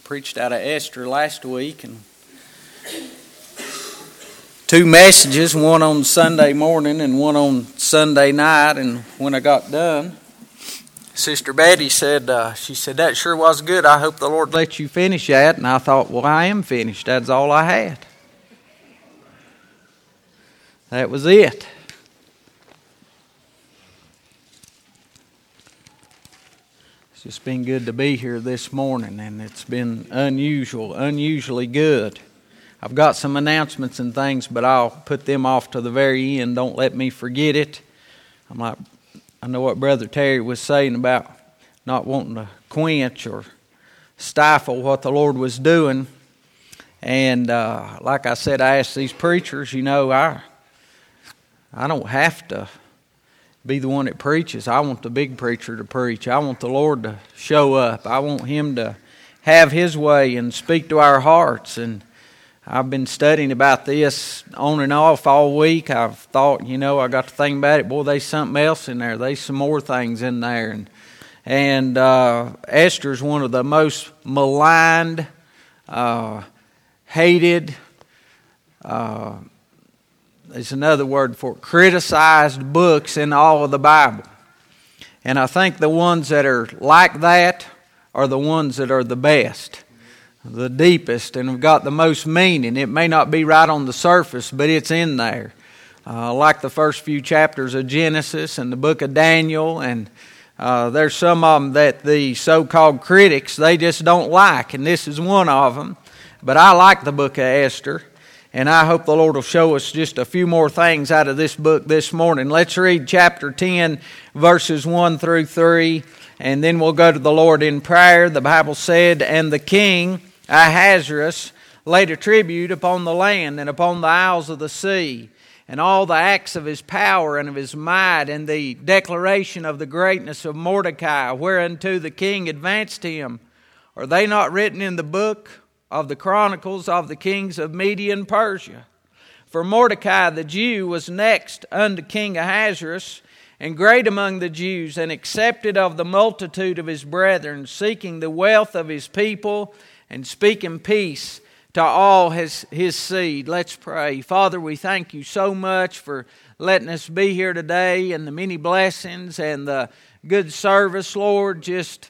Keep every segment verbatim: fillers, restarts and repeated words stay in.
preached out of Esther last week, and two messages, one on Sunday morning and one on Sunday night. And when I got done, Sister Betty said, uh, she said, that sure was good. I hope the Lord let you finish that. And I thought, well, I am finished. That's all I had. That was it. It's been good to be here this morning, and it's been unusual, unusually good. I've got some announcements and things, but I'll put them off to the very end. Don't let me forget it. I'm like, I know what Brother Terry was saying about not wanting to quench or stifle what the Lord was doing. And uh, like I said, I asked these preachers, you know, I, I don't have to be the one that preaches. I want the big preacher to preach. I want the Lord to show up. I want Him to have His way and speak to our hearts. And I've been studying about this on and off all week. I've thought, you know, I got to think about it. Boy, there's something else in there. There's some more things in there. And and uh, Esther's one of the most maligned, uh, hated, uh There's another word for it, criticized books in all of the Bible. And I think the ones that are like that are the ones that are the best, the deepest, and have got the most meaning. It may not be right on the surface, but it's in there. Uh, like the first few chapters of Genesis and the book of Daniel. And uh, there's some of them that the so-called critics, they just don't like. And this is one of them. But I like the book of Esther. And I hope the Lord will show us just a few more things out of this book this morning. Let's read chapter ten, verses one through three, and then we'll go to the Lord in prayer. The Bible said, "And the king Ahasuerus laid a tribute upon the land and upon the isles of the sea, and all the acts of his power and of his might, and the declaration of the greatness of Mordecai, whereunto the king advanced him. Are they not written in the book of the Chronicles of the kings of Media and Persia? For Mordecai the Jew was next unto King Ahasuerus, and great among the Jews, and accepted of the multitude of his brethren, seeking the wealth of his people, and speaking peace to all his, his seed." Let's pray. Father, we thank you so much for letting us be here today, and the many blessings and the good service, Lord, just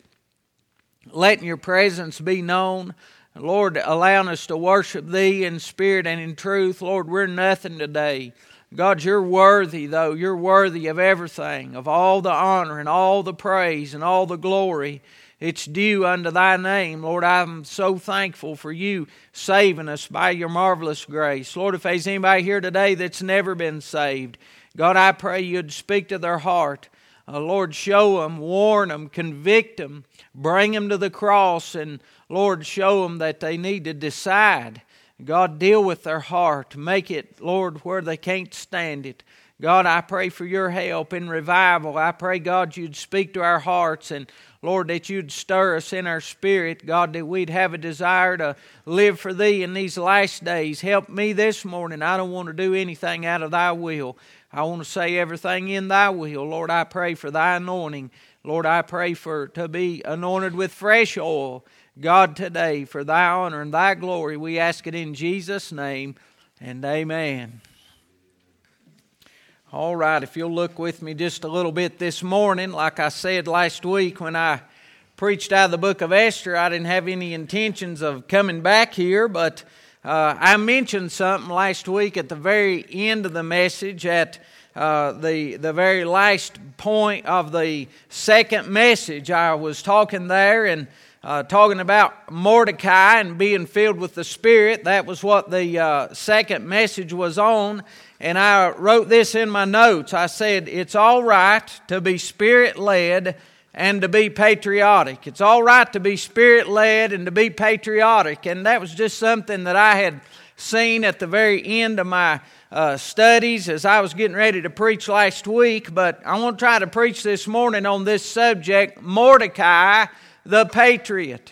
letting your presence be known. Lord, allowing us to worship Thee in spirit and in truth. Lord, we're nothing today. God, you're worthy, though. You're worthy of everything, of all the honor and all the praise and all the glory. It's due unto Thy name. Lord, I'm so thankful for you saving us by your marvelous grace. Lord, if there's anybody here today that's never been saved, God, I pray you'd speak to their heart. Uh, Lord, show them, warn them, convict them, bring them to the cross, and Lord, show them that they need to decide. God, deal with their heart. Make it, Lord, where they can't stand it. God, I pray for your help in revival. I pray, God, you'd speak to our hearts, and Lord, that you'd stir us in our spirit. God, that we'd have a desire to live for Thee in these last days. Help me this morning. I don't want to do anything out of Thy will. I want to say everything in Thy will. Lord, I pray for Thy anointing. Lord, I pray for to be anointed with fresh oil. God, today, for Thy honor and Thy glory, we ask it in Jesus' name, and amen. All right, if you'll look with me just a little bit this morning, like I said last week when I preached out of the book of Esther, I didn't have any intentions of coming back here, but uh, I mentioned something last week at the very end of the message, at uh, the, the very last point of the second message. I was talking there and Uh, talking about Mordecai and being filled with the Spirit. That was what the uh, second message was on. And I wrote this in my notes. I said, it's all right to be Spirit-led and to be patriotic. It's all right to be Spirit-led and to be patriotic. And that was just something that I had seen at the very end of my uh, studies as I was getting ready to preach last week. But I want to try to preach this morning on this subject, Mordecai the patriot.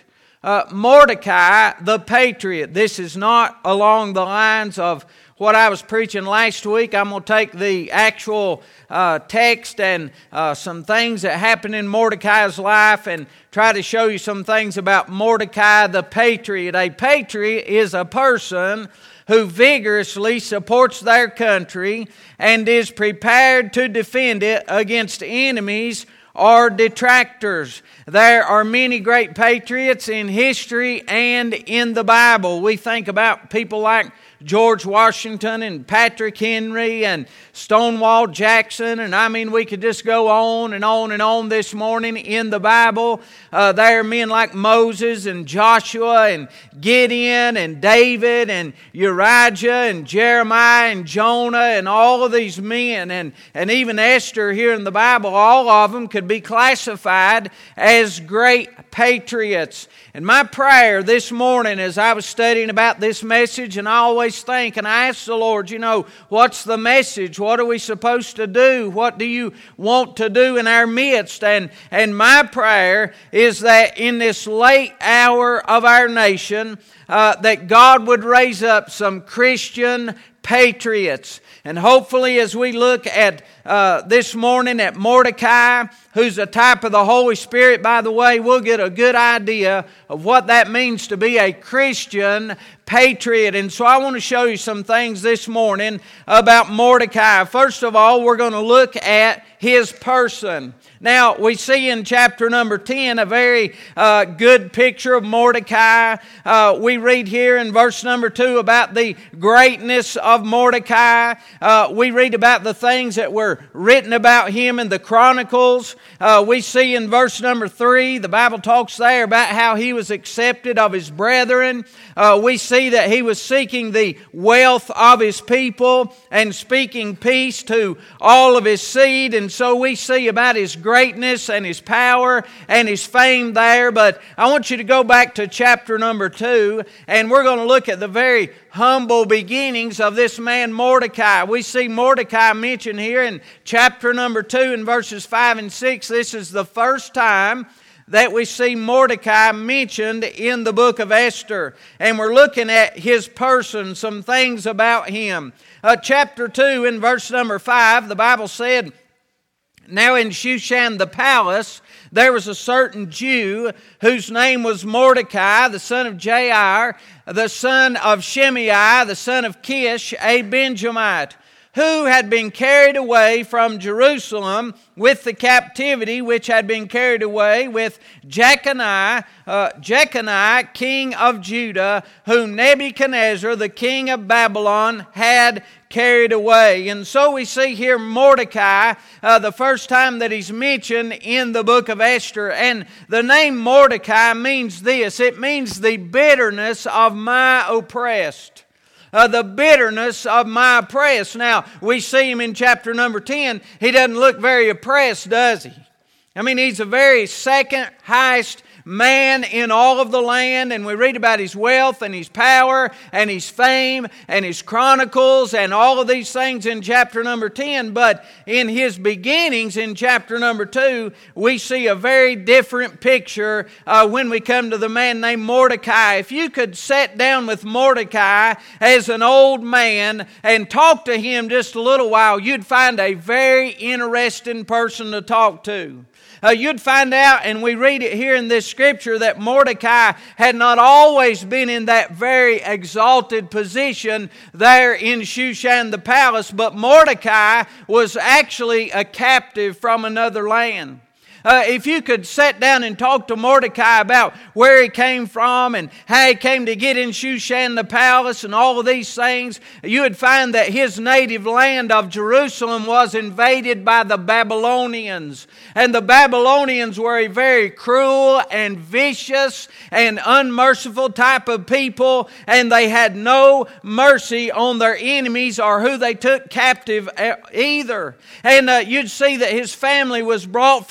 uh, Mordecai the patriot. This is not along the lines of what I was preaching last week. I'm going to take the actual uh, text and uh, some things that happened in Mordecai's life and try to show you some things about Mordecai the patriot. A patriot is a person who vigorously supports their country and is prepared to defend it against enemies or detractors. There are many great patriots in history and in the Bible. We think about people like George Washington and Patrick Henry and Stonewall Jackson, and I mean we could just go on and on and on this morning in the Bible. Uh, there are men like Moses and Joshua and Gideon and David and Uriah and Jeremiah and Jonah and all of these men, and, and even Esther here in the Bible. All of them could be classified as great patriots. And my prayer this morning as I was studying about this message, and I always think and I ask the Lord, you know, what's the message? What are we supposed to do? What do you want to do in our midst? And, and my prayer is that in this late hour of our nation, uh, that God would raise up some Christian patriots. And hopefully as we look at uh, this morning at Mordecai, who's a type of the Holy Spirit, by the way, we'll get a good idea of what that means to be a Christian patriot. And so I want to show you some things this morning about Mordecai. First of all, we're going to look at his person. Now, we see in chapter number ten a very uh, good picture of Mordecai. Uh, we read here in verse number two about the greatness of Mordecai. Uh, we read about the things that were written about him in the Chronicles. Uh, we see in verse number three, the Bible talks there about how he was accepted of his brethren. Uh, we see that he was seeking the wealth of his people and speaking peace to all of his seed. And so we see about his greatness and his power and his fame there. But I want you to go back to chapter number two, and we're going to look at the very humble beginnings of this man Mordecai. We see Mordecai mentioned here in chapter number two in verses five and six. This is the first time that we see Mordecai mentioned in the book of Esther. And we're looking at his person, some things about him. Uh, chapter two in verse number five, the Bible said, "Now in Shushan the palace, there was a certain Jew whose name was Mordecai, the son of Jair, the son of Shimei, the son of Kish, a Benjamite, who had been carried away from Jerusalem with the captivity which had been carried away with Jeconiah, uh, Jeconiah, king of Judah, whom Nebuchadnezzar, the king of Babylon, had carried away." And so we see here Mordecai, uh, the first time that he's mentioned in the book of Esther. And the name Mordecai means this: it means the bitterness of my oppressed. Uh, the bitterness of my oppressed. Now, we see him in chapter number ten. He doesn't look very oppressed, does he? I mean, he's the very second highest man in all of the land, and we read about his wealth and his power and his fame and his chronicles and all of these things in chapter number ten. But in his beginnings in chapter number two, we see a very different picture uh, when we come to the man named Mordecai. If you could sit down with Mordecai as an old man and talk to him just a little while, you'd find a very interesting person to talk to. Uh, you'd find out, and we read it here in this scripture, that Mordecai had not always been in that very exalted position there in Shushan the palace, but Mordecai was actually a captive from another land. Uh, if you could sit down and talk to Mordecai about where he came from and how he came to get in Shushan the palace and all of these things, you would find that his native land of Jerusalem was invaded by the Babylonians. And the Babylonians were a very cruel and vicious and unmerciful type of people, and they had no mercy on their enemies or who they took captive either. And uh, you'd see that his family was brought from Jerusalem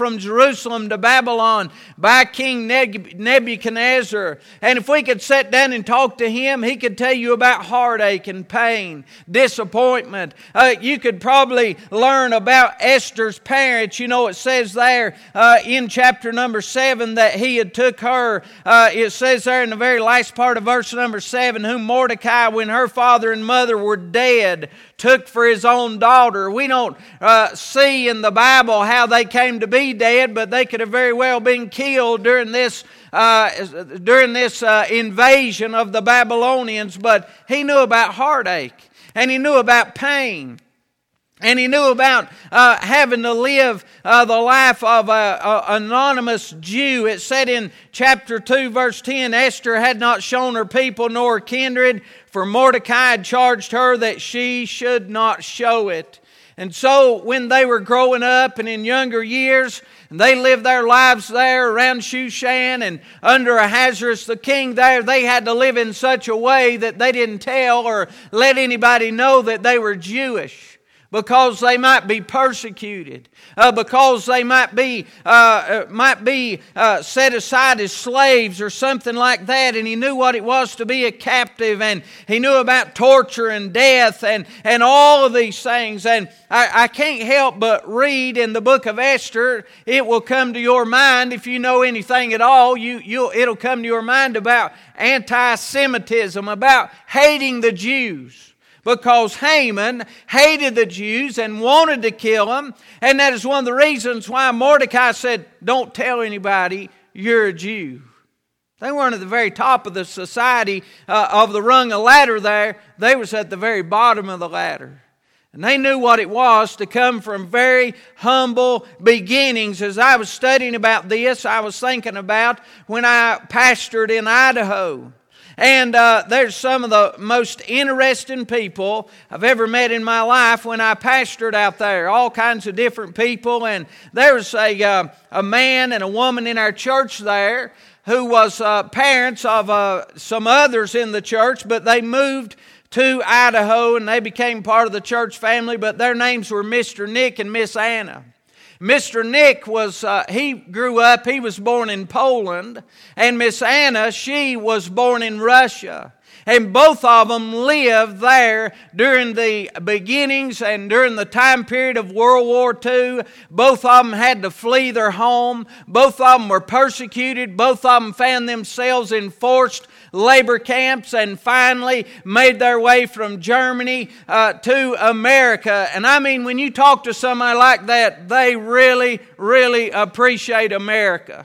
Jerusalem to Babylon by King Nebuchadnezzar. And if we could sit down and talk to him, he could tell you about heartache and pain, disappointment. Uh, you could probably learn about Esther's parents. You know, it says there uh, in chapter number seven that he had took her. Uh, it says there in the very last part of verse number seven, whom Mordecai, when her father and mother were dead, took for his own daughter. We don't uh, see in the Bible how they came to be dead, but they could have very well been killed during this uh, during this uh, invasion of the Babylonians. But he knew about heartache, and he knew about pain. And he knew about uh, having to live uh, the life of an anonymous Jew. It said in chapter two, verse ten, Esther had not shown her people nor her kindred, for Mordecai had charged her that she should not show it. And so when they were growing up and in younger years, and they lived their lives there around Shushan and under Ahasuerus the king there, they had to live in such a way that they didn't tell or let anybody know that they were Jewish. Because they might be persecuted, uh, because they might be uh, might be uh, set aside as slaves or something like that. And he knew what it was to be a captive, and he knew about torture and death and, and all of these things. And I, I can't help but read in the book of Esther. It will come to your mind, if you know anything at all, you you'll it'll come to your mind about anti-Semitism, about hating the Jews. Because Haman hated the Jews and wanted to kill them. And that is one of the reasons why Mordecai said, don't tell anybody you're a Jew. They weren't at the very top of the society uh, of the rung of ladder there. They was at the very bottom of the ladder. And they knew what it was to come from very humble beginnings. As I was studying about this, I was thinking about when I pastored in Idaho. And uh, there's some of the most interesting people I've ever met in my life when I pastored out there. All kinds of different people. And there was a, uh, a man and a woman in our church there who was uh, parents of uh, some others in the church, but they moved to Idaho and they became part of the church family. But their names were Mister Nick and Miss Anna. Mister Nick was, uh, he grew up, he was born in Poland, and Miss Anna, she was born in Russia. And both of them lived there during the beginnings and during the time period of World War Two. Both of them had to flee their home. Both of them were persecuted. Both of them found themselves in forced labor camps and finally made their way from Germany uh, to America. And I mean, when you talk to somebody like that, they really, really appreciate America.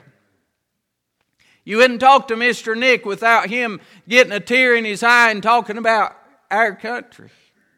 You wouldn't talk to Mister Nick without him getting a tear in his eye and talking about our country.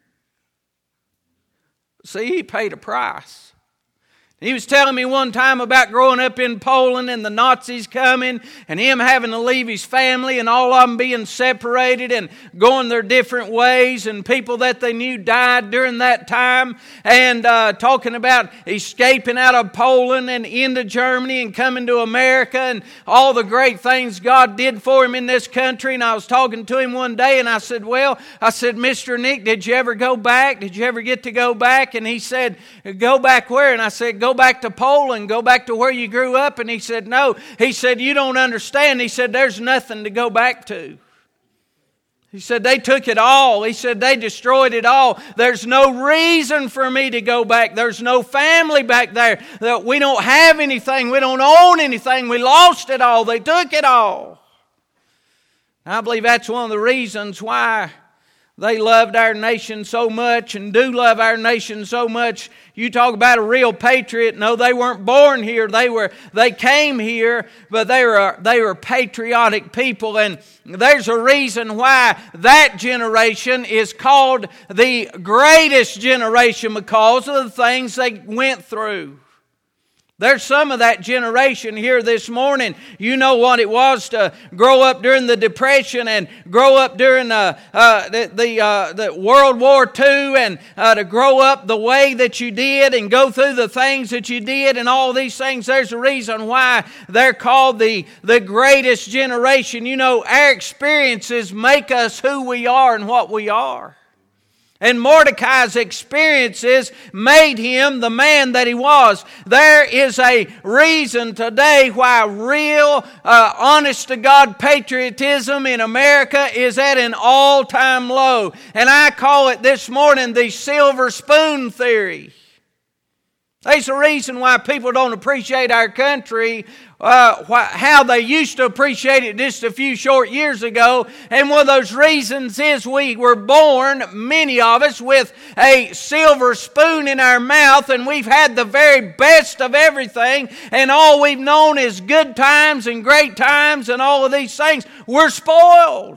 See, he paid a price. He was telling me one time about growing up in Poland and the Nazis coming and him having to leave his family and all of them being separated and going their different ways, and people that they knew died during that time, and uh, talking about escaping out of Poland and into Germany and coming to America and all the great things God did for him in this country. And I was talking to him one day and I said, well, I said, Mister Nick, did you ever go back? Did you ever get to go back? And he said, go back where? And I said, go back to Poland, go back to where you grew up. And he said, no. He said, you don't understand. He said, there's nothing to go back to. He said, they took it all. He said, they destroyed it all. There's no reason for me to go back. There's no family back there. We don't have anything. We don't own anything. We lost it all. They took it all. And I believe that's one of the reasons why they loved our nation so much and do love our nation so much. You talk about a real patriot. No, they weren't born here. They were. They came here, but they were they were patriotic people. And there's a reason why that generation is called the greatest generation, because of the things they went through. There's some of that generation here this morning. You know what it was to grow up during the Depression and grow up during uh, uh, the the, uh, the World War Two, and uh, to grow up the way that you did and go through the things that you did and all these things. There's a reason why they're called the, the greatest generation. You know, our experiences make us who we are and what we are. And Mordecai's experiences made him the man that he was. There is a reason today why real, uh, honest-to-God patriotism in America is at an all-time low. And I call it this morning the silver spoon theory. There's a reason why people don't appreciate our country uh, wh- how they used to appreciate it just a few short years ago. And one of those reasons is we were born, many of us, with a silver spoon in our mouth, and we've had the very best of everything, and all we've known is good times and great times and all of these things. We're spoiled.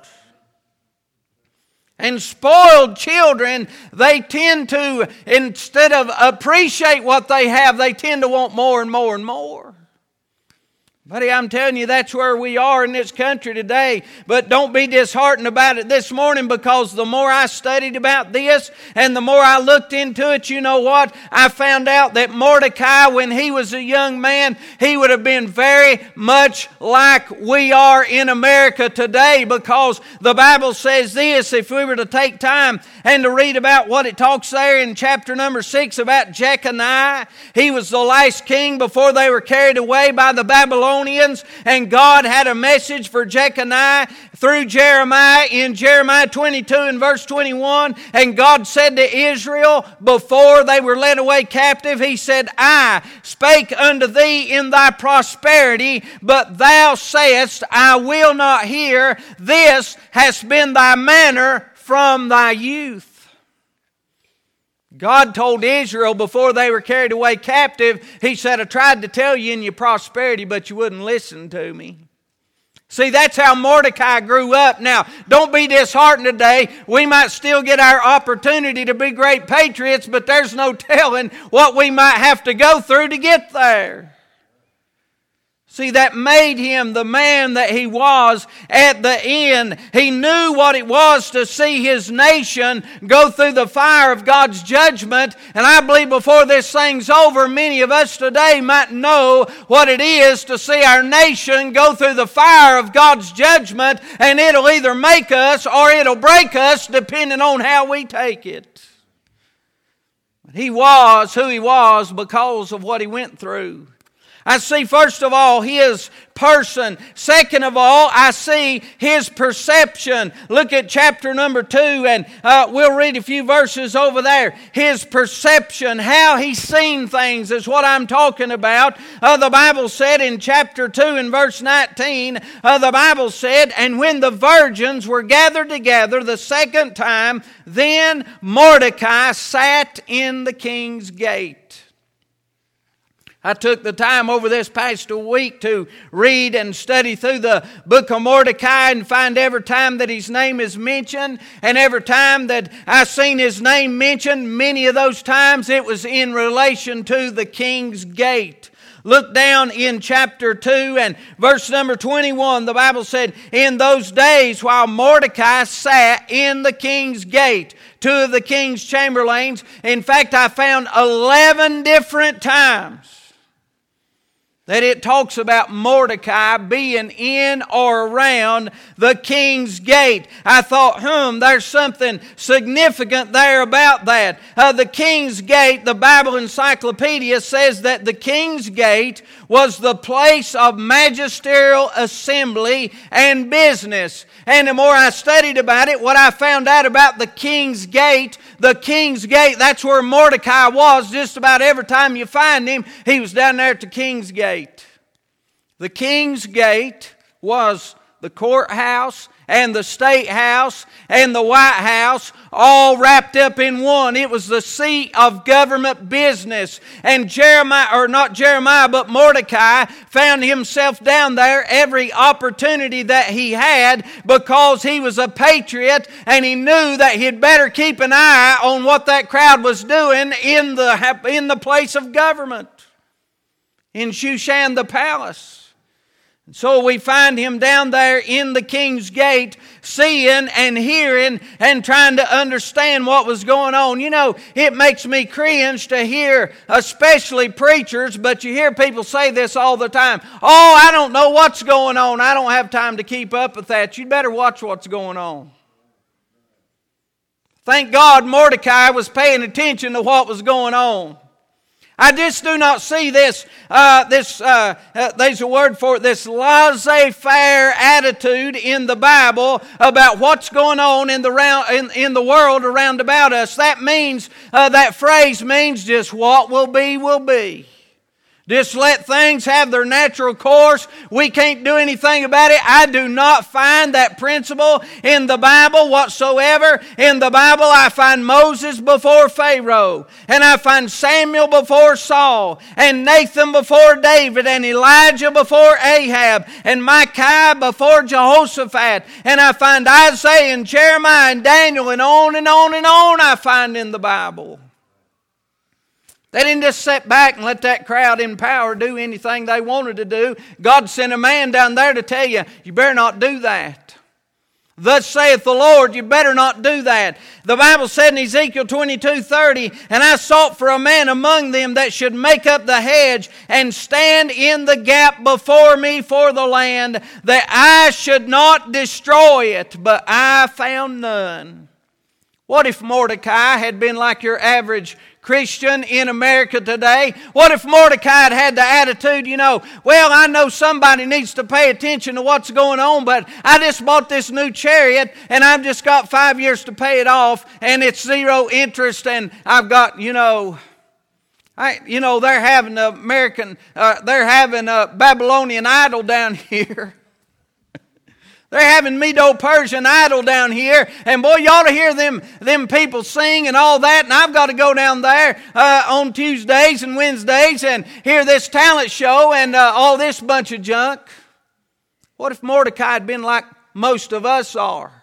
And spoiled children, they tend to, instead of appreciate what they have, they tend to want more and more and more. Buddy, I'm telling you, that's where we are in this country today. But don't be disheartened about it this morning, because the more I studied about this and the more I looked into it, you know what? I found out that Mordecai, when he was a young man, he would have been very much like we are in America today, because the Bible says this, if we were to take time and to read about what it talks there in chapter number six about Jeconiah. He was the last king before they were carried away by the Babylonians. And God had a message for Jeconiah through Jeremiah in Jeremiah twenty-two and verse twenty-one. And God said to Israel before they were led away captive, He said, I spake unto thee in thy prosperity, but thou sayest, I will not hear. This has been thy manner from thy youth. God told Israel before they were carried away captive, He said, I tried to tell you in your prosperity, but you wouldn't listen to me. See, that's how Mordecai grew up. Now, don't be disheartened today. We might still get our opportunity to be great patriots, but there's no telling what we might have to go through to get there. See, that made him the man that he was at the end. He knew what it was to see his nation go through the fire of God's judgment. And I believe before this thing's over, many of us today might know what it is to see our nation go through the fire of God's judgment. And it'll either make us or it'll break us, depending on how we take it. He was who he was because of what he went through. I see, first of all, his person. Second of all, I see his perception. Look at chapter number two, and uh, we'll read a few verses over there. His perception, how he's seen things, is what I'm talking about. Uh, the Bible said in chapter two and verse nineteen, uh, the Bible said, and when the virgins were gathered together the second time, then Mordecai sat in the king's gate. I took the time over this past week to read and study through the book of Mordecai and find every time that his name is mentioned, and every time that I've seen his name mentioned, many of those times it was in relation to the king's gate. Look down in chapter two and verse number twenty-one. The Bible said, in those days while Mordecai sat in the king's gate, two of the king's chamberlains. In fact, I found eleven different times that it talks about Mordecai being in or around the king's gate. I thought, hmm, there's something significant there about that. Uh, the king's gate, the Bible Encyclopedia says that the king's gate was the place of magisterial assembly and business. And the more I studied about it, what I found out about the king's gate, the king's gate, that's where Mordecai was. Just about every time you find him, he was down there at the king's gate. The king's gate was the courthouse and the state house and the White House all wrapped up in one. It was the seat of government business. And Jeremiah, or not Jeremiah, but Mordecai found himself down there every opportunity that he had, because he was a patriot and he knew that he'd better keep an eye on what that crowd was doing in the, in the place of government, in Shushan the palace. So we find him down there in the king's gate, seeing and hearing and trying to understand what was going on. You know, it makes me cringe to hear, especially preachers, but you hear people say this all the time. Oh, I don't know what's going on. I don't have time to keep up with that. You'd better watch what's going on. Thank God Mordecai was paying attention to what was going on. I just do not see this, uh, this uh, uh, there's a word for it, this laissez-faire attitude in the Bible about what's going on in the, round, in, in the world around about us. That means, uh, that phrase means just what will be, will be. Just let things have their natural course. We can't do anything about it. I do not find that principle in the Bible whatsoever. In the Bible, I find Moses before Pharaoh, and I find Samuel before Saul, and Nathan before David, and Elijah before Ahab, and Micaiah before Jehoshaphat, and I find Isaiah and Jeremiah and Daniel, and on and on and on I find in the Bible. They didn't just sit back and let that crowd in power do anything they wanted to do. God sent a man down there to tell you, you better not do that. Thus saith the Lord, you better not do that. The Bible said in Ezekiel twenty-two thirty, and I sought for a man among them that should make up the hedge and stand in the gap before me for the land, that I should not destroy it, but I found none. What if Mordecai had been like your average Christian in America today? What if Mordecai had had the attitude, you know, well, I know somebody needs to pay attention to what's going on, but I just bought this new chariot and I've just got five years to pay it off and it's zero interest and I've got, you know, I, you know, they're having a American, uh, they're having a Babylonian idol down here. They're having Medo-Persian idol down here. And boy, you ought to hear them, them people sing and all that. And I've got to go down there uh, on Tuesdays and Wednesdays and hear this talent show and uh, all this bunch of junk. What if Mordecai had been like most of us are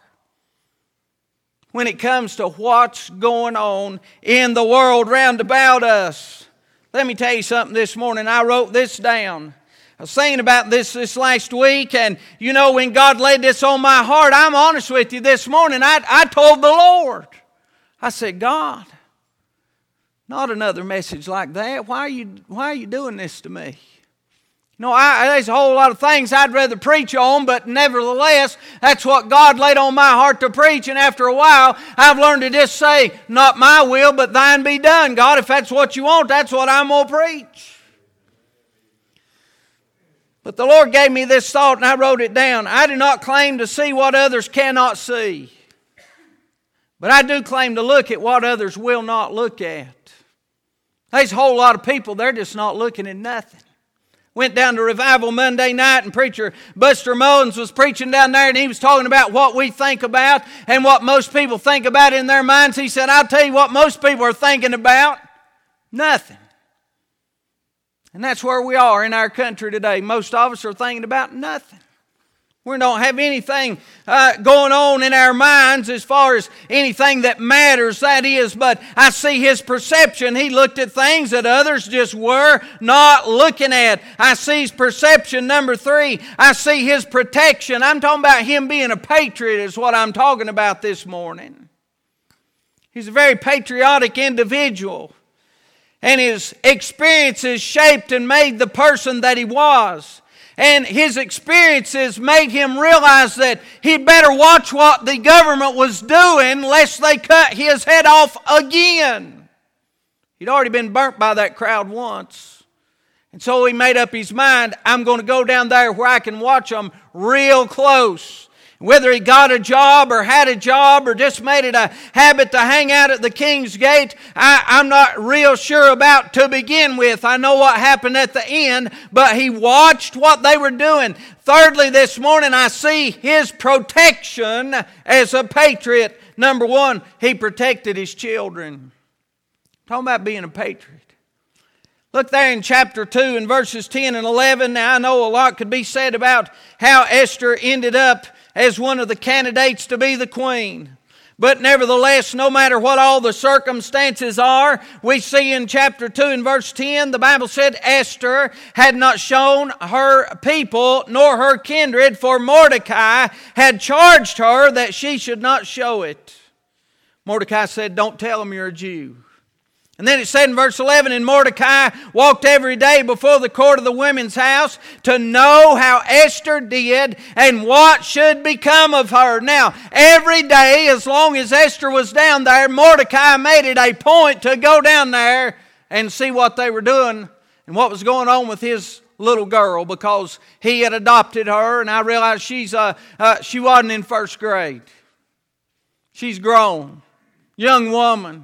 when it comes to what's going on in the world round about us? Let me tell you something this morning. I wrote this down. I was thinking about this this last week, and you know, when God laid this on my heart, I'm honest with you this morning, I, I told the Lord, I said, God, not another message like that. Why are you, why are you doing this to me? You know, I, there's a whole lot of things I'd rather preach on, but nevertheless, that's what God laid on my heart to preach, and after a while, I've learned to just say, not my will, but thine be done. God, if that's what you want, that's what I'm going to preach. But the Lord gave me this thought and I wrote it down. I do not claim to see what others cannot see. But I do claim to look at what others will not look at. There's a whole lot of people, they're just not looking at nothing. Went down to Revival Monday night and preacher Buster Mullins was preaching down there and he was talking about what we think about and what most people think about in their minds. He said, I'll tell you what most people are thinking about. Nothing. And that's where we are in our country today. Most of us are thinking about nothing. We don't have anything uh, going on in our minds as far as anything that matters, that is. But I see his perception. He looked at things that others just were not looking at. I see his perception. Number three, I see his protection. I'm talking about him being a patriot is what I'm talking about this morning. He's a very patriotic individual. And his experiences shaped and made the person that he was. And his experiences made him realize that he'd better watch what the government was doing lest they cut his head off again. He'd already been burnt by that crowd once. And so he made up his mind, I'm going to go down there where I can watch them real close. Whether he got a job or had a job or just made it a habit to hang out at the King's Gate, I, I'm not real sure about to begin with. I know what happened at the end, but he watched what they were doing. Thirdly, this morning I see his protection as a patriot. Number one, he protected his children. Talking about being a patriot. Look there in chapter two in verses ten and eleven. Now I know a lot could be said about how Esther ended up as one of the candidates to be the queen. But nevertheless, no matter what all the circumstances are, we see in chapter two and verse ten, the Bible said Esther had not shown her people nor her kindred, for Mordecai had charged her that she should not show it. Mordecai said, don't tell them you're a Jew. And then it said in verse eleven, and Mordecai walked every day before the court of the women's house to know how Esther did and what should become of her. Now, every day, as long as Esther was down there, Mordecai made it a point to go down there and see what they were doing and what was going on with his little girl, because he had adopted her, and I realized she's uh, uh, she wasn't in first grade. She's grown, young woman.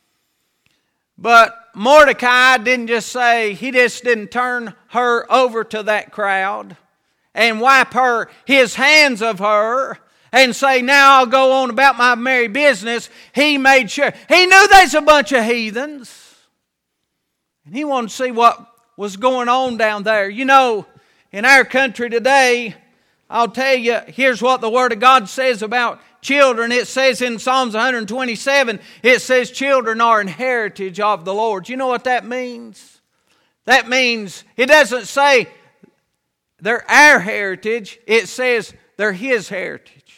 But Mordecai didn't just say, he just didn't turn her over to that crowd and wipe her his hands of her and say, now I'll go on about my merry business. He made sure. He knew there's a bunch of heathens. And he wanted to see what was going on down there. You know, in our country today, I'll tell you, here's what the Word of God says about children. It says in Psalms one twenty-seven, it says children are an heritage of the Lord. You know what that means? That means, it doesn't say they're our heritage. It says they're His heritage.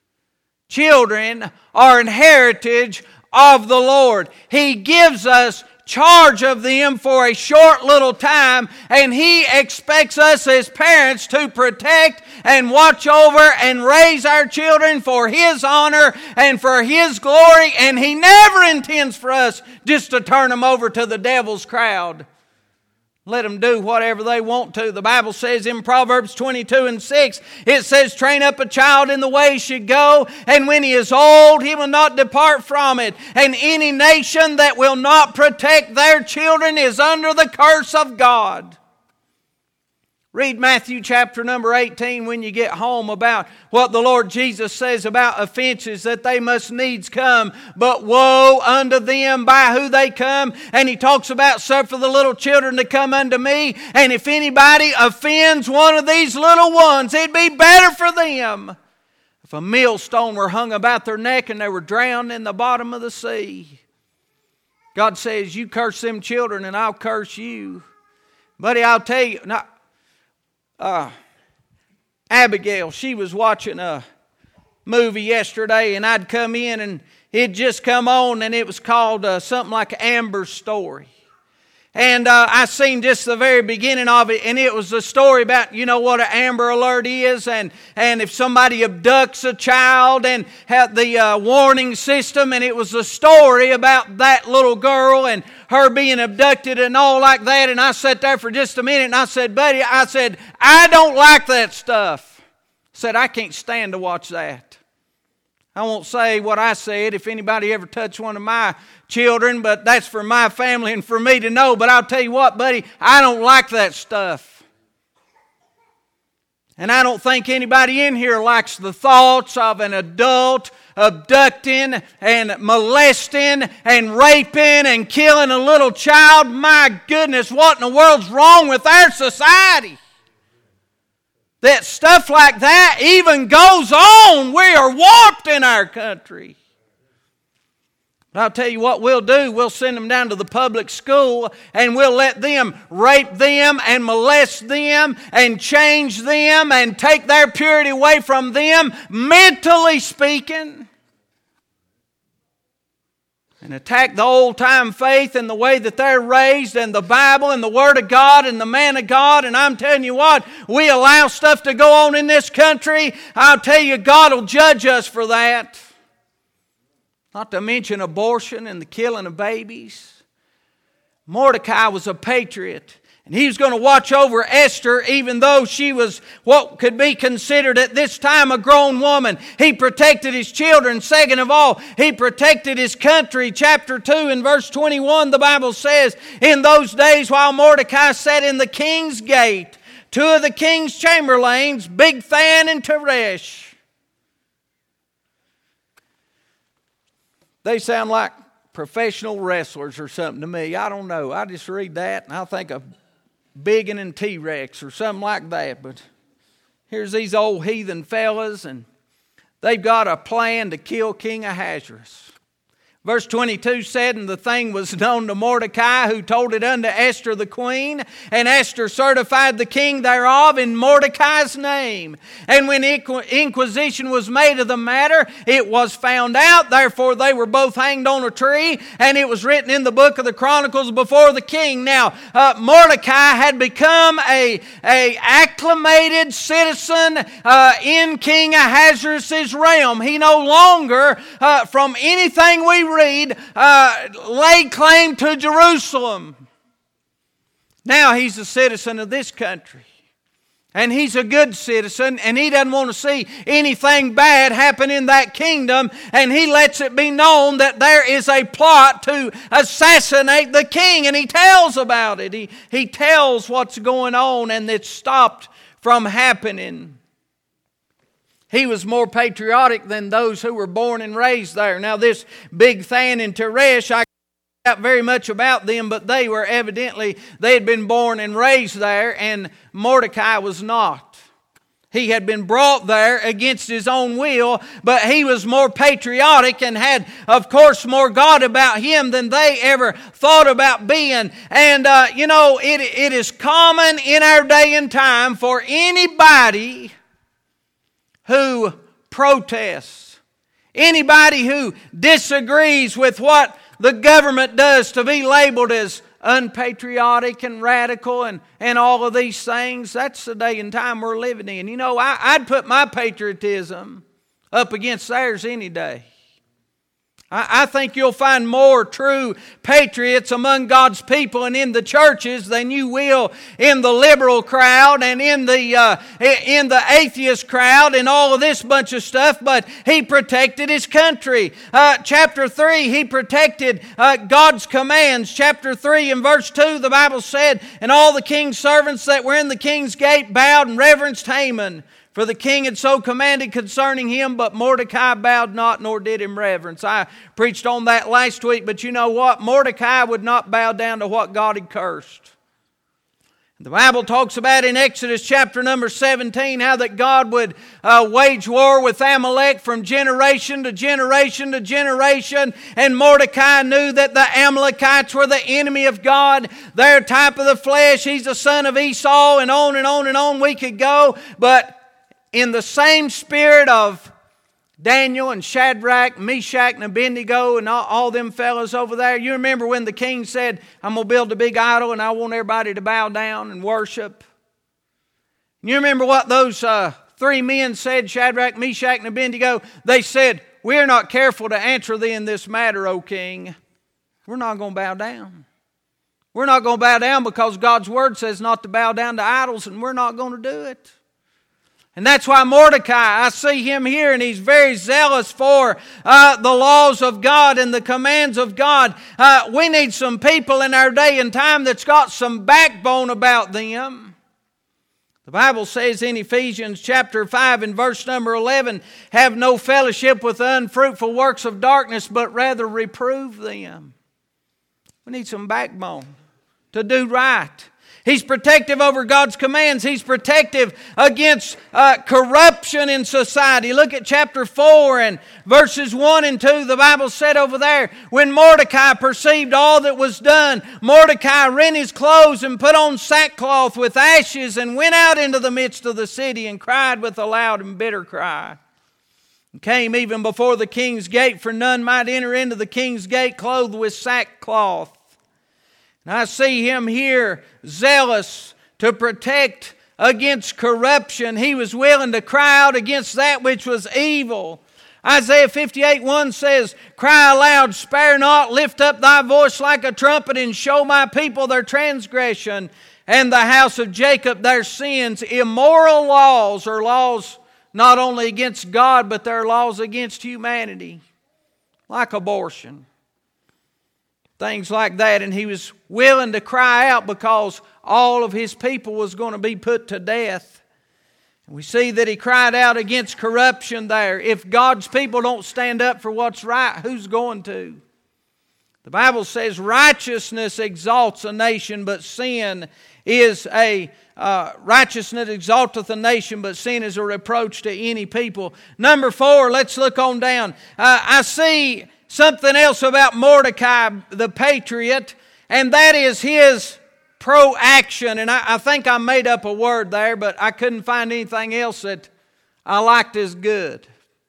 Children are an heritage of the Lord. He gives us charge of them for a short little time, and He expects us as parents to protect and watch over and raise our children for His honor and for His glory, and He never intends for us just to turn them over to the devil's crowd. Let them do whatever they want to. The Bible says in Proverbs twenty-two and six, it says, train up a child in the way he should go, and when he is old, he will not depart from it. And any nation that will not protect their children is under the curse of God. Read Matthew chapter number eighteen when you get home about what the Lord Jesus says about offenses, that they must needs come, but woe unto them by who they come. And He talks about suffer the little children to come unto me, and if anybody offends one of these little ones, it'd be better for them if a millstone were hung about their neck and they were drowned in the bottom of the sea. God says, you curse them children and I'll curse you. Buddy, I'll tell you, not Uh, Abigail, she was watching a movie yesterday, and I'd come in and it'd just come on, and it was called uh, something like Amber's Story. And uh, I seen just the very beginning of it, and it was a story about, you know what an Amber Alert is, and, and if somebody abducts a child, and had the uh, warning system, and it was a story about that little girl and her being abducted and all like that. And I sat there for just a minute, and I said, buddy, I said, I don't like that stuff. I said, I can't stand to watch that. I won't say what I said if anybody ever touched one of my children, but that's for my family and for me to know. But I'll tell you what, buddy, I don't like that stuff. And I don't think anybody in here likes the thoughts of an adult abducting and molesting and raping and killing a little child. My goodness, what in the world's wrong with our society? That stuff like that even goes on. We are warped in our country. But I'll tell you what we'll do. We'll send them down to the public school, and we'll let them rape them and molest them and change them and take their purity away from them, mentally speaking, and attack the old-time faith and the way that they're raised and the Bible and the Word of God and the man of God. And I'm telling you what, we allow stuff to go on in this country. I'll tell you, God will judge us for that. Not to mention abortion and the killing of babies. Mordecai was a patriot. And he was going to watch over Esther, even though she was what could be considered at this time a grown woman. He protected his children. Second of all, he protected his country. Chapter two and verse twenty-one, the Bible says, in those days while Mordecai sat in the king's gate, two of the king's chamberlains, Bigthan and Teresh. They sound like professional wrestlers or something to me. I don't know. I just read that and I think of Biggin and T-Rex or something like that. But here's these old heathen fellas, and they've got a plan to kill King Ahasuerus. Verse twenty-two said, and the thing was known to Mordecai, who told it unto Esther the queen. And Esther certified the king thereof in Mordecai's name. And when inquisition was made of the matter, it was found out. Therefore they were both hanged on a tree. And it was written in the book of the Chronicles before the king. Now, uh, Mordecai had become a, a acclimated citizen uh, in King Ahasuerus' realm. He no longer, uh, from anything we read, uh, laid claim to Jerusalem. Now he's a citizen of this country. And he's a good citizen, and he doesn't want to see anything bad happen in that kingdom, and he lets it be known that there is a plot to assassinate the king, and he tells about it. He, he tells what's going on, and it's stopped from happening. He was more patriotic than those who were born and raised there. Now this Bigthan and Teresh, I out very much about them, but they were evidently, they had been born and raised there, and Mordecai was not. He had been brought there against his own will, but he was more patriotic and had, of course, more God about him than they ever thought about being. And, uh, you know, it, it is common in our day and time for anybody who protests, anybody who disagrees with what the government does, to be labeled as unpatriotic and radical and, and all of these things. That's the day and time we're living in. You know, I, I'd put my patriotism up against theirs any day. I, I think you'll find more true patriots among God's people and in the churches than you will in the liberal crowd and in the uh, in the atheist crowd and all of this bunch of stuff. But he protected his country. Uh, chapter three, he protected uh, God's commands. Chapter three and verse two, the Bible said, and all the king's servants that were in the king's gate bowed and reverenced Haman. For the king had so commanded concerning him, but Mordecai bowed not, nor did him reverence. I preached on that last week, but you know what? Mordecai would not bow down to what God had cursed. The Bible talks about in Exodus chapter number seventeen how that God would uh, wage war with Amalek from generation to generation to generation. And Mordecai knew that the Amalekites were the enemy of God. They're a type of the flesh. He's the son of Esau, and on and on and on we could go. But in the same spirit of Daniel and Shadrach, Meshach and Abednego and all, all them fellas over there, you remember when the king said, I'm going to build a big idol and I want everybody to bow down and worship. You remember what those uh, three men said, Shadrach, Meshach and Abednego? They said, we're not careful to answer thee in this matter, O king. We're not going to bow down. We're not going to bow down because God's word says not to bow down to idols, and we're not going to do it. And that's why Mordecai, I see him here, and he's very zealous for uh, the laws of God and the commands of God. Uh, we need some people in our day and time that's got some backbone about them. The Bible says in Ephesians chapter five and verse number eleven, have no fellowship with the unfruitful works of darkness, but rather reprove them. We need some backbone to do right. He's protective over God's commands. He's protective against uh, corruption in society. Look at chapter four and verses one and two. The Bible said over there, when Mordecai perceived all that was done, Mordecai rent his clothes and put on sackcloth with ashes and went out into the midst of the city and cried with a loud and bitter cry. And came even before the king's gate, for none might enter into the king's gate clothed with sackcloth. And I see him here zealous to protect against corruption. He was willing to cry out against that which was evil. Isaiah fifty-eight one says, cry aloud, spare not, lift up thy voice like a trumpet, and show my people their transgression, and the house of Jacob their sins. Immoral laws are laws not only against God, but they're laws against humanity, like abortion. Things like that, and he was willing to cry out because all of his people was going to be put to death. And we see that he cried out against corruption there. If God's people don't stand up for what's right, who's going to? The Bible says righteousness exalts a nation, but sin is a uh, righteousness exalteth a nation, but sin is a reproach to any people. Number four, let's look on down. Uh, I see something else about Mordecai the patriot, and that is his pro-action. And I, I think I made up a word there, but I couldn't find anything else that I liked as good.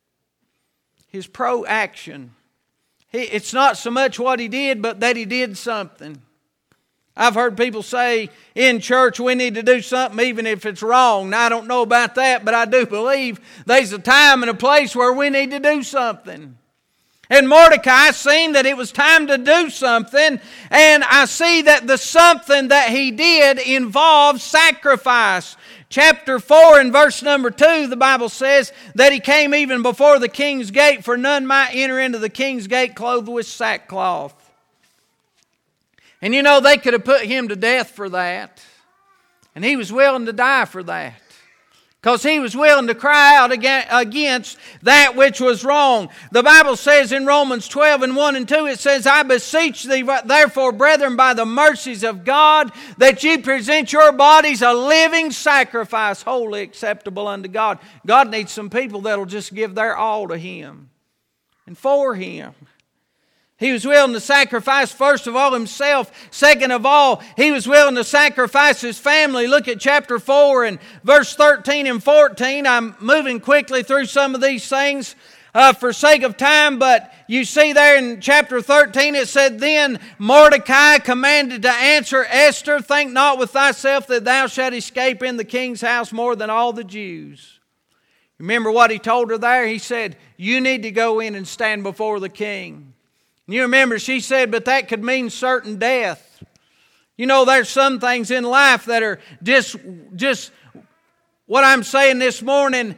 His pro-action. He, it's not so much what he did, but that he did something. I've heard people say in church we need to do something even if it's wrong. Now, I don't know about that, but I do believe there's a time and a place where we need to do something. And Mordecai seen that it was time to do something, and I see that the something that he did involved sacrifice. Chapter four and verse number two, the Bible says that he came even before the king's gate, for none might enter into the king's gate clothed with sackcloth. And you know, they could have put him to death for that. And he was willing to die for that. Because he was willing to cry out against that which was wrong. The Bible says in Romans twelve and one and two, it says, I beseech thee, therefore, brethren, by the mercies of God, that ye present your bodies a living sacrifice, wholly acceptable unto God. God needs some people that'll just give their all to Him and for Him. He was willing to sacrifice, first of all, himself. Second of all, he was willing to sacrifice his family. Look at chapter four and verse thirteen and fourteen. I'm moving quickly through some of these things uh, for sake of time, but you see there in chapter thirteen, it said, Then Mordecai commanded to answer Esther, Think not with thyself that thou shalt escape in the king's house more than all the Jews. Remember what he told her there? He said, You need to go in and stand before the king. You remember she said, but that could mean certain death. You know, there's some things in life that are just, just what I'm saying this morning.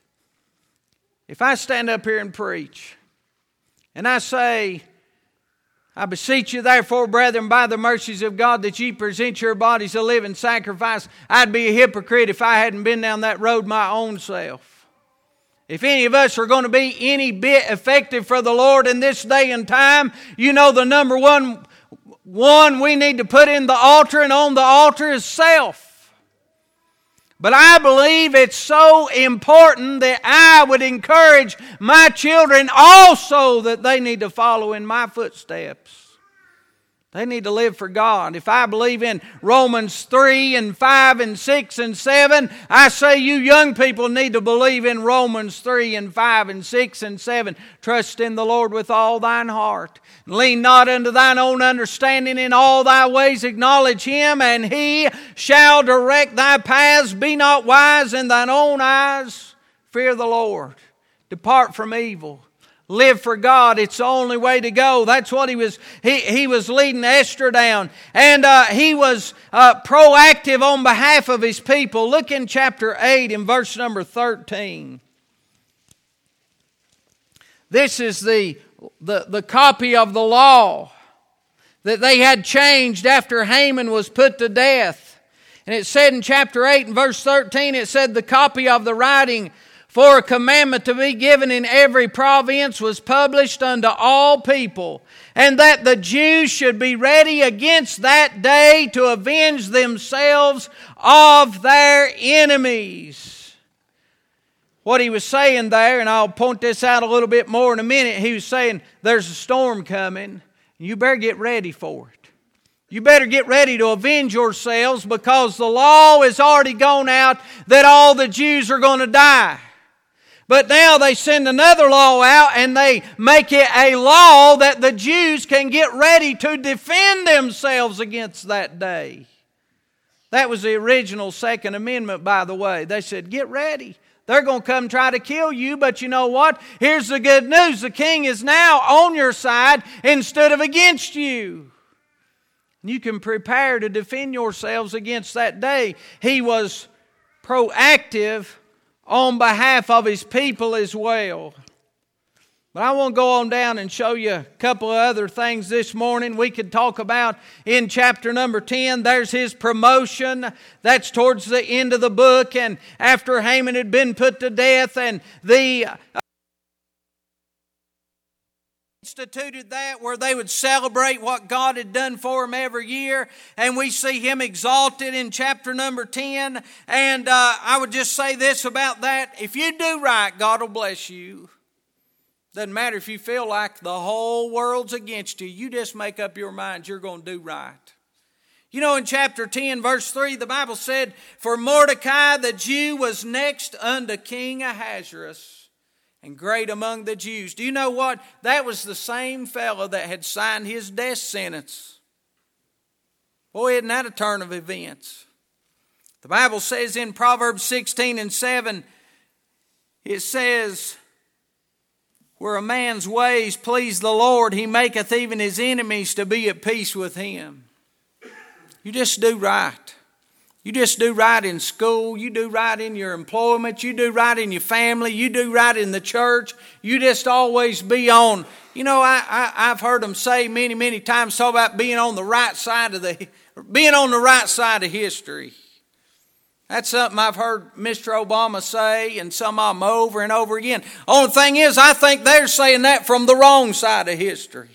If I stand up here and preach, and I say, I beseech you therefore, brethren, by the mercies of God, that ye present your bodies a living sacrifice, I'd be a hypocrite if I hadn't been down that road my own self. If any of us are going to be any bit effective for the Lord in this day and time, you know the number one one we need to put in the altar and on the altar is self. But I believe it's so important that I would encourage my children also that they need to follow in my footsteps. They need to live for God. If I believe in Romans three and five and six and seven, I say you young people need to believe in Romans three and five and six and seven. Trust in the Lord with all thine heart. Lean not unto thine own understanding, in all thy ways acknowledge Him, and He shall direct thy paths. Be not wise in thine own eyes. Fear the Lord. Depart from evil. Live for God. It's the only way to go. That's what he was. He, he was leading Esther down. And uh, he was uh, proactive on behalf of his people. Look in chapter eight in verse number thirteen. This is the, the, the copy of the law that they had changed after Haman was put to death. And it said in chapter eight and verse thirteen, it said, The copy of the writing for a commandment to be given in every province was published unto all people, and that the Jews should be ready against that day to avenge themselves of their enemies. What he was saying there, and I'll point this out a little bit more in a minute, he was saying there's a storm coming, and you better get ready for it. You better get ready to avenge yourselves, because the law has already gone out that all the Jews are going to die. But now they send another law out, and they make it a law that the Jews can get ready to defend themselves against that day. That was the original Second Amendment, by the way. They said, get ready. They're going to come try to kill you, but you know what? Here's the good news. The king is now on your side instead of against you. You can prepare to defend yourselves against that day. He was proactive on behalf of his people as well. But I want to go on down and show you a couple of other things this morning we could talk about in chapter number ten. There's his promotion. That's towards the end of the book. And after Haman had been put to death, and the uh, instituted that where they would celebrate what God had done for him every year, and we see him exalted in chapter number ten. And uh, I would just say this about that: if you do right, God will bless you. Doesn't matter if you feel like the whole world's against you. You just make up your mind you're going to do right. You know, in chapter ten, verse three, the Bible said, for Mordecai the Jew was next unto King Ahasuerus, and great among the Jews. Do you know what? That was the same fellow that had signed his death sentence. Boy, isn't that a turn of events? The Bible says in Proverbs sixteen and seven, it says, where a man's ways please the Lord, he maketh even his enemies to be at peace with him. You just do right. You just do right in school. You do right in your employment. You do right in your family. You do right in the church. You just always be on. You know, I, I, I've heard them say many, many times, talk about being on the right side of the, being on the right side of history. That's something I've heard Mister Obama say, and some of them over and over again. Only thing is, I think they're saying that from the wrong side of history.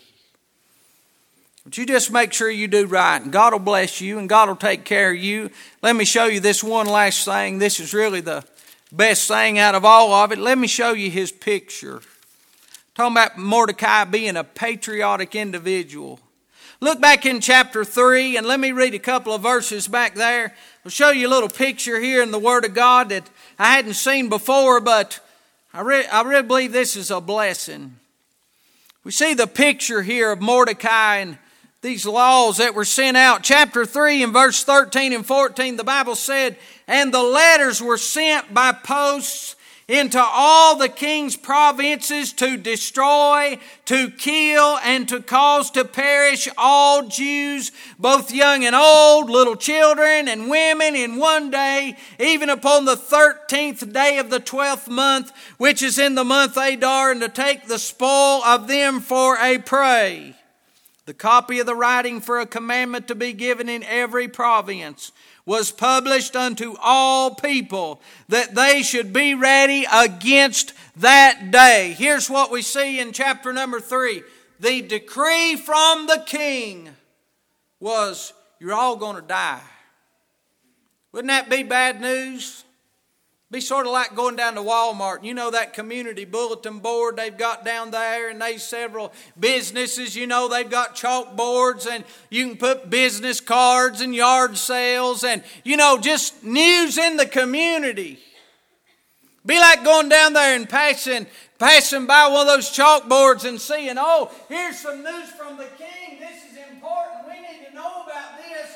But you just make sure you do right, and God will bless you, and God will take care of you. Let me show you this one last thing. This is really the best thing out of all of it. Let me show you his picture. Talking about Mordecai being a patriotic individual. Look back in chapter three, and let me read a couple of verses back there. I'll show you a little picture here in the Word of God that I hadn't seen before, but I, re- I really believe this is a blessing. We see the picture here of Mordecai and these laws that were sent out. Chapter three and verse thirteen and fourteen, the Bible said, and the letters were sent by posts into all the king's provinces to destroy, to kill, and to cause to perish all Jews, both young and old, little children and women, in one day, even upon the thirteenth day of the twelfth month, which is in the month Adar, and to take the spoil of them for a prey. The copy of the writing for a commandment to be given in every province was published unto all people, that they should be ready against that day. Here's what we see in chapter number three. The decree from the king was, you're all going to die. Wouldn't that be bad news? Be sort of like going down to Walmart. You know that community bulletin board they've got down there, and they several businesses, you know, they've got chalkboards, and you can put business cards and yard sales and, you know, just news in the community. Be like going down there and passing, passing by one of those chalkboards and seeing, oh, here's some news from the king. This is important. We need to know about this.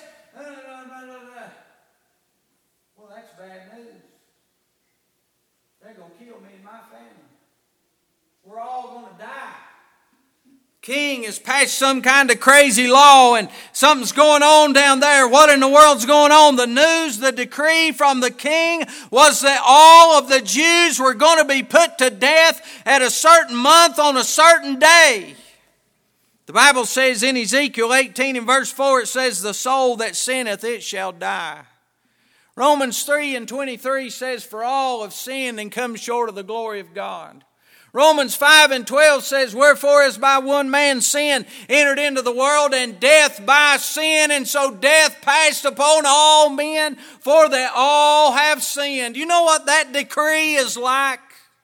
Well, that's bad news. They're going to kill me and my family. We're all going to die. King has passed some kind of crazy law, and something's going on down there. What in the world's going on? The news, the decree from the king was that all of the Jews were going to be put to death at a certain month on a certain day. The Bible says in Ezekiel eighteen and verse four, it says, the soul that sinneth, it shall die. Romans three and twenty-three says, for all have sinned and come short of the glory of God. Romans five and twelve says, wherefore as by one man's sin entered into the world, and death by sin, and so death passed upon all men, for they all have sinned. You know what that decree is like?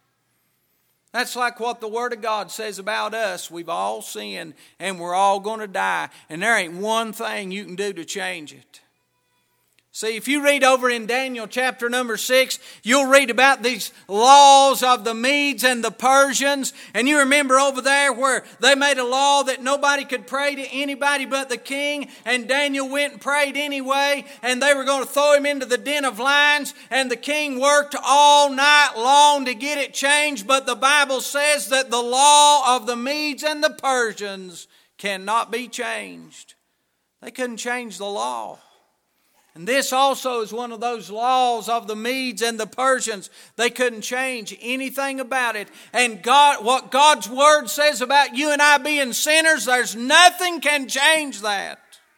That's like what the Word of God says about us. We've all sinned, and we're all going to die. And there ain't one thing you can do to change it. See, if you read over in Daniel chapter number six, you'll read about these laws of the Medes and the Persians. And you remember over there where they made a law that nobody could pray to anybody but the king. And Daniel went and prayed anyway. And they were going to throw him into the den of lions. And the king worked all night long to get it changed. But the Bible says that the law of the Medes and the Persians cannot be changed. They couldn't change the law. And this also is one of those laws of the Medes and the Persians. They couldn't change anything about it. And God, what God's Word says about you and I being sinners, there's nothing can change that.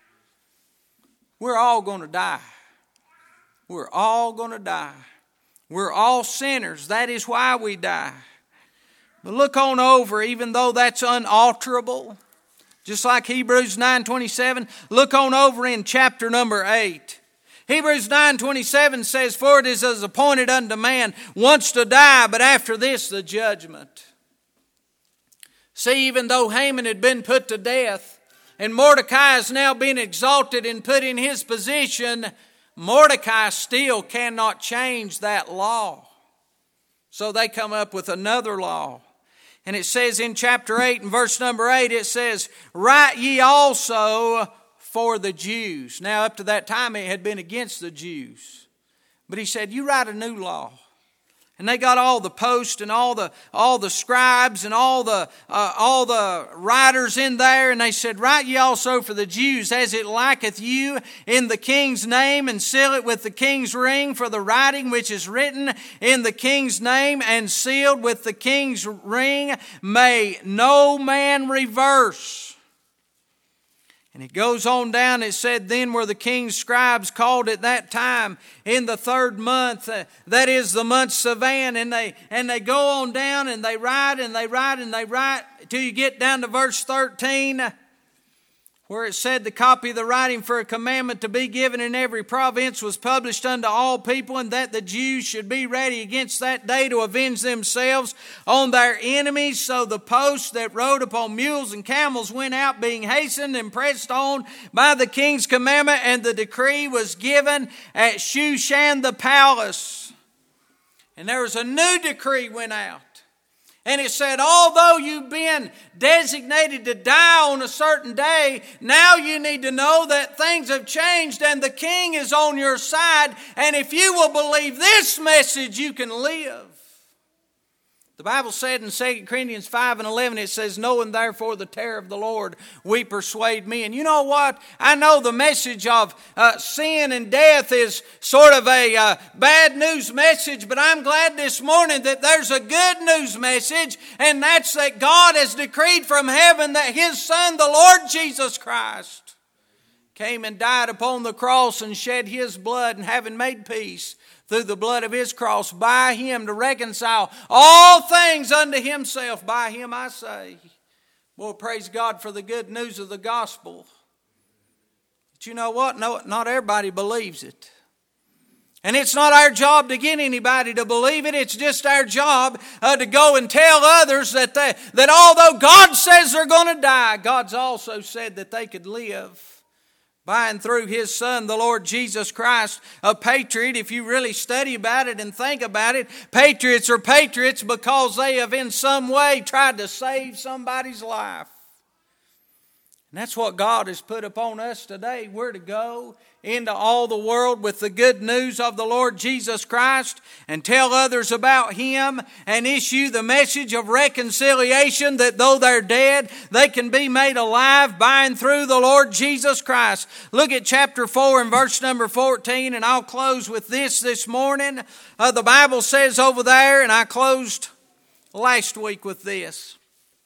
We're all going to die. We're all going to die. We're all sinners. That is why we die. But look on over, even though that's unalterable, just like Hebrews nine twenty-seven, look on over in chapter number eight. Hebrews nine twenty-seven says, for it is as appointed unto man once to die, but after this the judgment. See, even though Haman had been put to death, and Mordecai has now been exalted and put in his position, Mordecai still cannot change that law. So they come up with another law. And it says in chapter eight and verse number eight, it says, write ye also for the Jews. Now up to that time it had been against the Jews. But he said, you write a new law. And they got all the posts and all the all the scribes and all the uh, all the writers in there, and they said, write ye also for the Jews, as it liketh you, in the king's name, and seal it with the king's ring, for the writing which is written in the king's name and sealed with the king's ring may no man reverse. And it goes on down, it said, then were the king's scribes called at that time in the third month, uh, that is the month Sivan, and they and they go on down and they write and they write and they write till you get down to verse thirteen, where it said the copy of the writing for a commandment to be given in every province was published unto all people, and that the Jews should be ready against that day to avenge themselves on their enemies. So the posts that rode upon mules and camels went out, being hastened and pressed on by the king's commandment, and the decree was given at Shushan the palace. And there was a new decree went out. And it said, although you've been designated to die on a certain day, now you need to know that things have changed and the king is on your side. And if you will believe this message, you can live. The Bible said in Second Corinthians five and eleven, it says, knowing therefore the terror of the Lord, we persuade men. You know what? I know the message of uh, sin and death is sort of a uh, bad news message, but I'm glad this morning that there's a good news message, and that's that God has decreed from heaven that His Son, the Lord Jesus Christ, came and died upon the cross and shed His blood, and having made peace through the blood of His cross, by Him to reconcile all things unto Himself. By Him I say. Well, praise God for the good news of the gospel. But you know what? No, not everybody believes it. And it's not our job to get anybody to believe it. It's just our job uh, to go and tell others that, they, that although God says they're going to die, God's also said that they could live by and through His Son, the Lord Jesus Christ. A patriot, if you really study about it and think about it, patriots are patriots because they have in some way tried to save somebody's life. And that's what God has put upon us today. We're to go into all the world with the good news of the Lord Jesus Christ and tell others about Him and issue the message of reconciliation, that though they're dead, they can be made alive by and through the Lord Jesus Christ. Look at chapter four and verse number fourteen, and I'll close with this this morning. Uh, the Bible says over there, and I closed last week with this.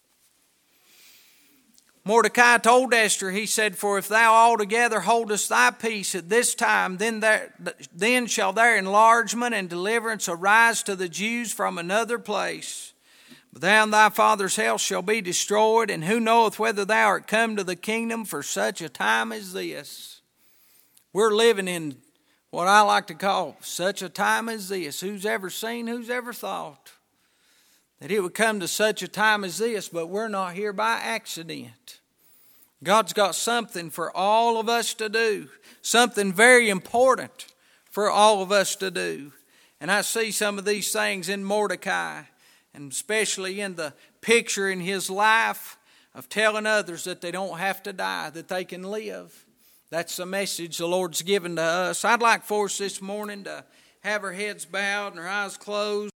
Mordecai told Esther, he said, for if thou altogether holdest thy peace at this time, then there, then shall their enlargement and deliverance arise to the Jews from another place. But thou and thy father's house shall be destroyed, and who knoweth whether thou art come to the kingdom for such a time as this? We're living in what I like to call such a time as this. Who's ever seen, who's ever thought that it would come to such a time as this? But we're not here by accident. God's got something for all of us to do. Something very important for all of us to do. And I see some of these things in Mordecai, and especially in the picture in his life of telling others that they don't have to die, that they can live. That's the message the Lord's given to us. I'd like for us this morning to have our heads bowed and our eyes closed.